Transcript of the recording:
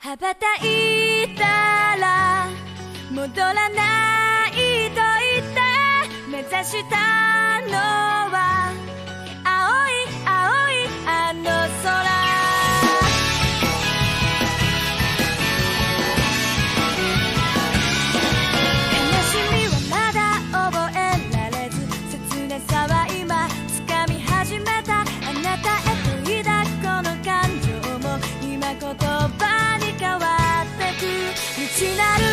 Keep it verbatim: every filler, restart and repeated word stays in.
羽ばたいたら戻らないと言って目指したのは青い青いあの空。悲しみはまだ覚えられず、切なさは今掴み始めた。あなたへと抱くこの感情も今言葉に変わってく。道なる